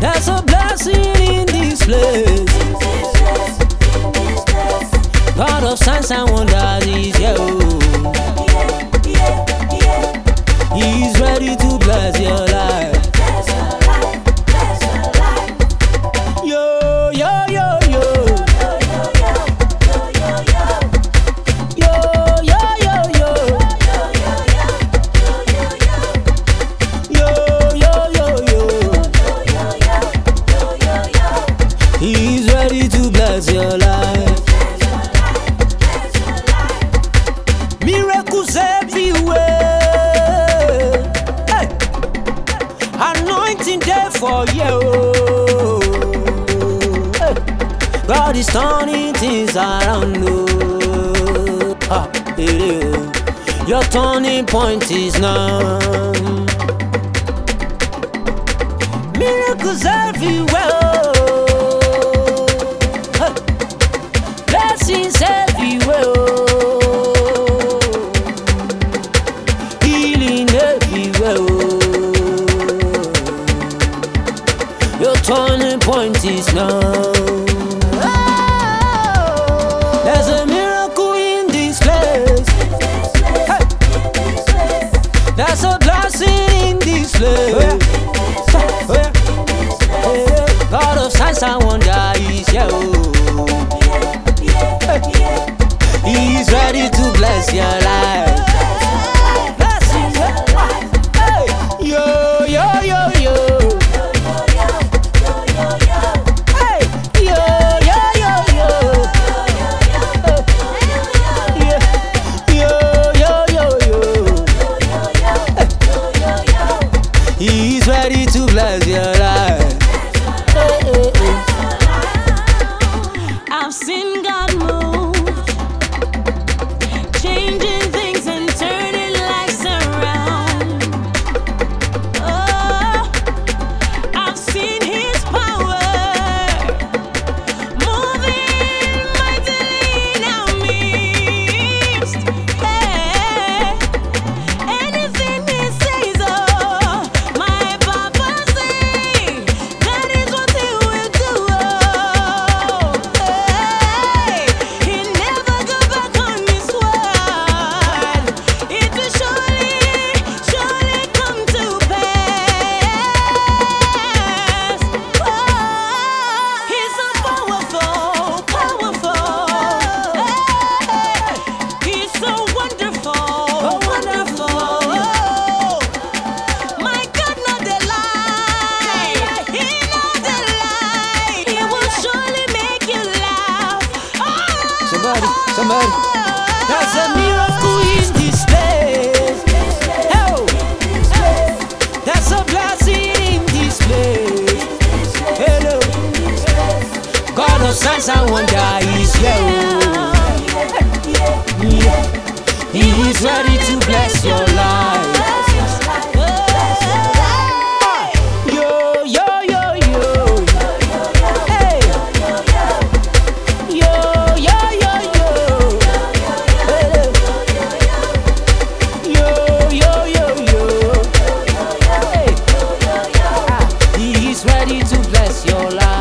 There's a blessing in this place. God of signs and wonders is here. He's ready to bless your life. Yo, yo, yo, yo. Yo, yo, yo, yo. Yo, yo, yo, yo. He's ready to bless your life. Miracles everywhere. Hey. Anointing there for you. Hey. God is turning things around. Your turning point is now. Miracles everywhere. Hey. Blessings everywhere. Your turning point is now. There's a miracle in this place. Hey. There's a blessing in this place. God of signs and wonders is here. He's ready to bless your life. He's ready to bless your life. I've seen God move, changing things and turning lives around. Oh, I've seen His power moving mightily in our midst. Hey, anything He says, oh, my Papa say, that is what He will do. Oh, hey, He never go back on His word. It will surely, surely come to pass. Oh, He's so powerful, powerful. Hey, He's so wonderful, wonderful. My God, not the lie. He not the lie. He will surely make you laugh. Somebody. There's a miracle in this place. Oh. There's a blessing in this place. Hello. God of signs and wonders is here. He is ready to bless your life. Yo, yo, yo, yo. Hey. Yo, yo, yo, yo. Hey. Yo, yo, yo, yo. Hey. He is ready to bless your life.